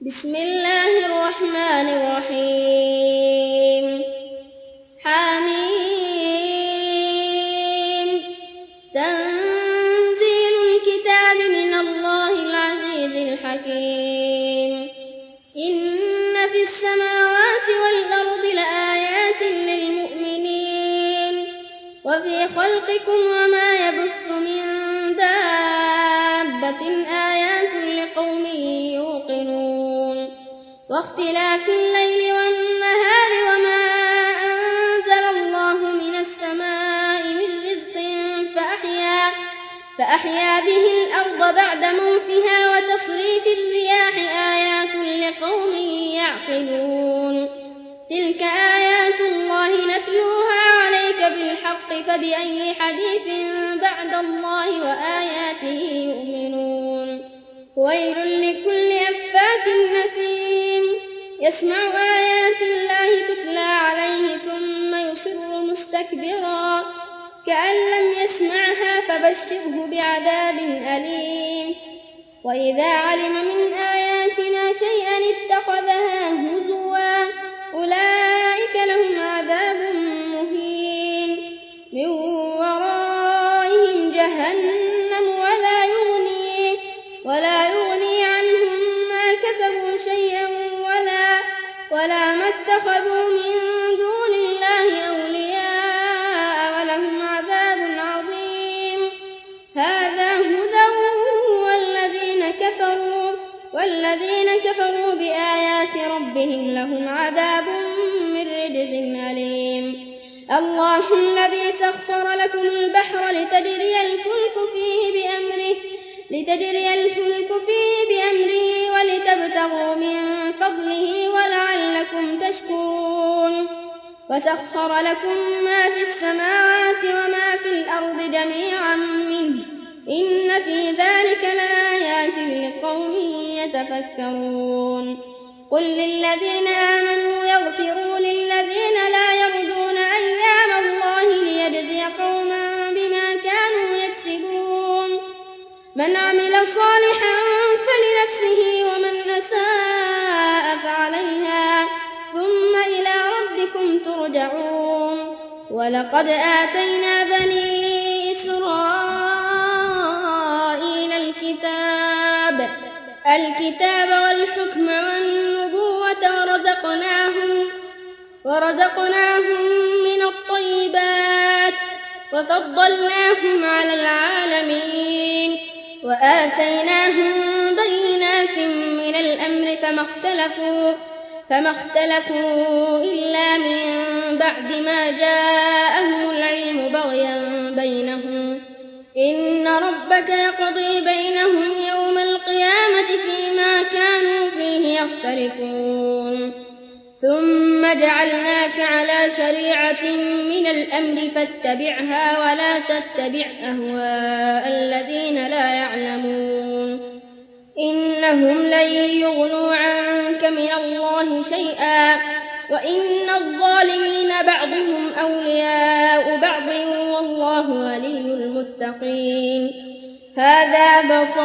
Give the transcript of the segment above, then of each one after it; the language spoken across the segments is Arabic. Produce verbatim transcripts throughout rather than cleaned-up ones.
بسم الله الرحمن الرحيم حميم تنزيل الكتاب من الله العزيز الحكيم إن في السماوات والأرض لآيات للمؤمنين وفي خلقكم وما يبث من دابة آيات لقوم يوقنون واختلاف الليل والنهار وما أنزل الله من السماء من رزق فأحيا, فأحيا به الأرض بعد موتها وتصريف الرياح آيات لقوم يعقلون تلك آيات الله نتلوها عليك بالحق فبأي حديث بعد الله وآياته يؤمنون ويل لكل أفاك نثيم يسمع آيات الله تتلى عليه ثم يصر مستكبرا كأن لم يسمعها فبشره بعذاب أليم وإذا علم من آياتنا شيئا اتخذها هزوا أولئك لهم عذاب مهين من ورائهم جهنم ولا يغني, ولا يغني عنهم ما كسبوا شيئا ولا, ولا ما اتخذوا من دون الله أولياء ولهم عذاب عظيم هذا هدى والذين كفروا, والذين كفروا بآيات ربهم لهم عذاب من رجز أليم الله الذي سخر لكم البحر لتجري الفلك فيه بأمره لتجري الفلك فيه بأمره ولتبتغوا من فضله ولعلكم تشكرون وسخر لكم ما في السماوات وما في الأرض جميعا منه إن في ذلك لآيات لقوم يتفكرون قل للذين آمنوا يغفروا للذين لا يرجون أيام الله ليجزي قوما بما كانوا يكسبون من عمل صالحا فلنفسه ومن أساء فعليها ثم إلى ربكم ترجعون ولقد آتينا بني إسرائيل الكتاب الكتاب والحكم والنبوة ورزقناهم, ورزقناهم من الطيبات وفضلناهم على العالمين وآتيناهم بينات من الأمر فما اختلفوا, فما اختلفوا إلا من بعد ما جاءهم العلم بغيا بينهم إن ربك يقضي بينهم يوم القيامة فيما كانوا فيه يختلفون ثم جعلناك على شريعة من الأمر فاتبعها ولا تتبع أهواء الذين لا يعلمون إنهم لن يغنوا عنك من الله شيئا وإن الظالمين بعضهم أولياء بعض والله ولي المتقين هذا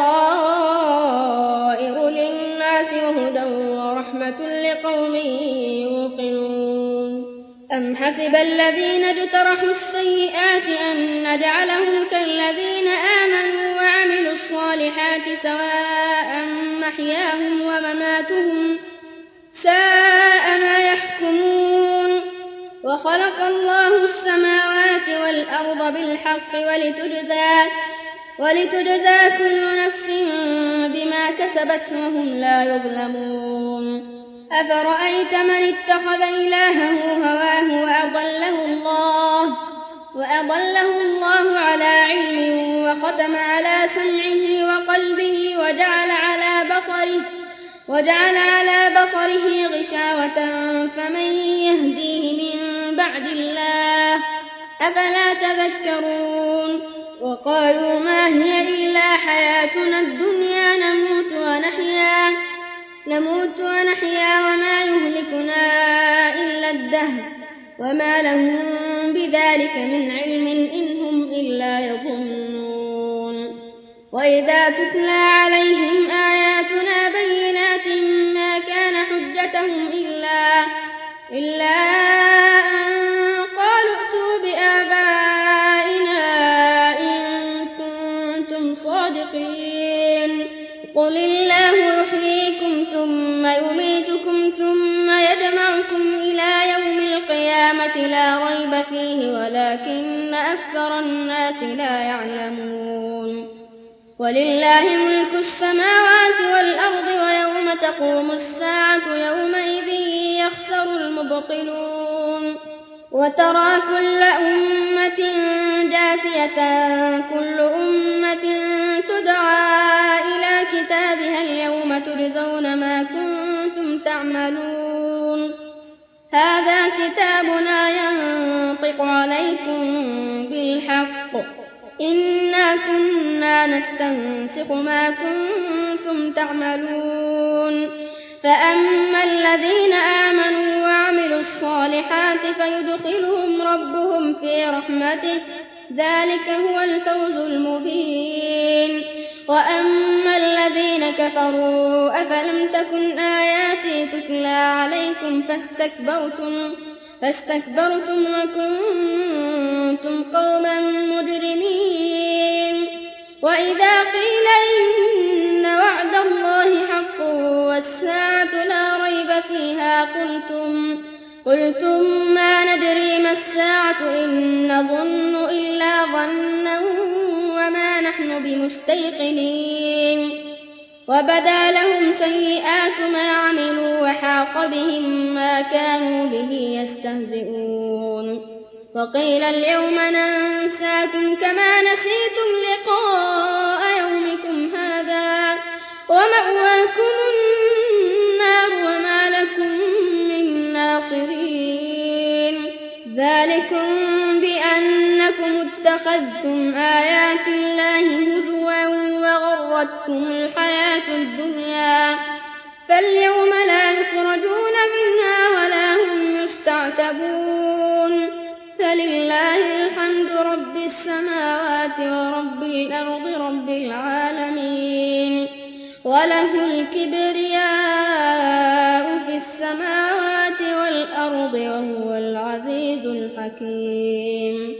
بصائر للناس وهدى ورحمة لقوم يوقنون أم حسب الذين اجترحوا السيئات أن نجعلهم كالذين آمنوا وعملوا الصالحات سواء محياهم ومماتهم ساء ما يحكمون وخلق الله السماوات والأرض بالحق ولتجزى, ولتجزى كل نفس بما كسبت وهم لا يظلمون أفرأيت من اتخذ إلهه هواه وأضله الله, وأضله الله على علم وختم على سمعه وقلبه وجعل على بصره وجعل على بصره غشاوة فمن يهديه من بعد الله أفلا تذكرون وقالوا ما هي إلا حياتنا الدنيا نموت ونحيا, نموت ونحيا وما يهلكنا إلا الدهر وما لهم بذلك من علم إن هم إلا يظنون وإذا تتلى عليهم آياتنا بينات ما زينتهم إلا, إلا أن قالوا ائتوا بآبائنا إن كنتم صادقين. قل الله يحييكم ثم يميتكم ثم يجمعكم إلى يوم القيامة لا ريب فيه ولكن أكثر الناس لا يعلمون. ولله ملك السماوات والأرض ويوم تقوم الساعة يومئذ يخسر المبطلون. وترى كل أمة جاثية كل أمة تدعى إلى كتابها اليوم تجزون ما كنتم تعملون. هذا كتابنا ينطق عليكم بالحق إنا كنا نستنسخ ما كنتم تعملون. فأما الذين آمنوا وعملوا الصالحات فيدخلهم ربهم في رحمته ذلك هو الفوز المبين. وأما الذين كفروا أفلم تكن آياتي تتلى عليكم فاستكبرتم, فاستكبرتم وكنتم قوما مجرمين. وإذا قيل إن وعد الله حق والساعة لا ريب فيها قلتم, قلتم ما ندري ما الساعة إن نظن إلا ظنا وما نحن بمستيقنين. وبدا لهم سيئات ما عملوا وحاق بهم ما كانوا به يستهزئون. وقيل اليوم ننساكم كما نسيتم لقاء يومكم هذا ومأواكم النار وما لكم من ناصرين. ذلكم بأنكم اتخذتم آيات الله هزوا وغرتكم الحياة الدنيا فاليوم لا يخرجون منها ولا هم يستعتبون. فلله الحمد رب السماوات ورب الأرض رب العالمين. وله الكبرياء في السماوات والأرض وهو العزيز الحكيم.